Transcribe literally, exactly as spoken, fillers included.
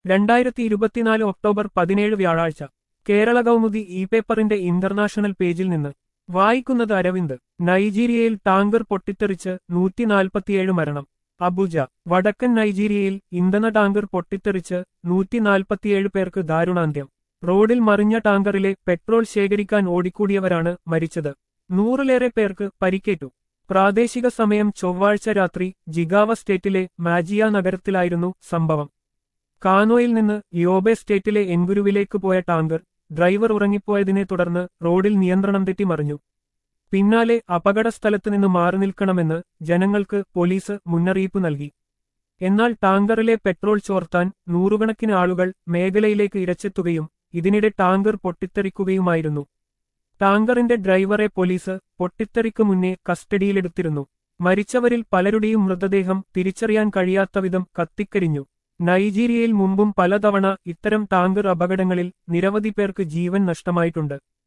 രണ്ടായിരത്തി ഇരുപത്തിനാല് ഒക്ടോബർ പതിനേഴ് വ്യാഴാഴ്ച കേരള കൗമുദി ഇ പേപ്പറിന്റെ ഇന്റർനാഷണൽ പേജിൽ നിന്ന് വായിക്കുന്നത് അരവിന്ദ്. നൈജീരിയയിൽ ടാങ്കർ പൊട്ടിത്തെറിച്ച് നൂറ്റിനാൽപ്പത്തിയേഴ് മരണം. അബുജ. വടക്കൻ നൈജീരിയയിൽ ഇന്ധന ടാങ്കർ പൊട്ടിത്തെറിച്ച് നൂറ്റിനാൽപ്പത്തിയേഴ് പേർക്ക് ദാരുണാന്ത്യം. റോഡിൽ മറിഞ്ഞ ടാങ്കറിലെ പെട്രോൾ ശേഖരിക്കാൻ ഓടിക്കൂടിയവരാണ് മരിച്ചത്. നൂറിലേറെ പേർക്ക് പരിക്കേറ്റു. പ്രാദേശിക സമയം ചൊവ്വാഴ്ച രാത്രി ജിഗാവ സ്റ്റേറ്റിലെ മാജിയ നഗരത്തിലായിരുന്നു സംഭവം. കാനോയിൽ നിന്ന് യോബെ സ്റ്റേറ്റിലെ എൻഗുരുവിലേക്ക് പോയ ടാങ്കർ ഡ്രൈവർ ഉറങ്ങിപ്പോയതിനെ തുടർന്ന് റോഡിൽ നിയന്ത്രണം തെറ്റി മറിഞ്ഞു. പിന്നാലെ അപകടസ്ഥലത്ത് നിന്ന് മാറി നിൽക്കണമെന്ന് ജനങ്ങൾക്ക് പോലീസ് മുന്നറിയിപ്പ് നൽകി. എന്നാൽ ടാങ്കറിലെ പെട്രോൾ ചോർത്താൻ നൂറുകണക്കിന് ആളുകൾ മേഖലയിലേക്ക് ഇരച്ചെത്തുകയും ഇതിനിടെ ടാങ്കർ പൊട്ടിത്തെറിക്കുകയുമായിരുന്നു. ടാങ്കറിന്റെ ഡ്രൈവറെ പോലീസ് പൊട്ടിത്തെറിക്കു മുന്നേ കസ്റ്റഡിയിലെടുത്തിരുന്നു. മരിച്ചവരിൽ പലരുടെയും മൃതദേഹം തിരിച്ചറിയാൻ കഴിയാത്തവിധം കത്തിക്കരിഞ്ഞു. നൈജീരിയയിൽ മുമ്പും പലതവണ ഇത്തരം ടാങ്കർ അപകടങ്ങളിൽ നിരവധി പേർക്ക് ജീവൻ നഷ്ടമായിട്ടുണ്ട്.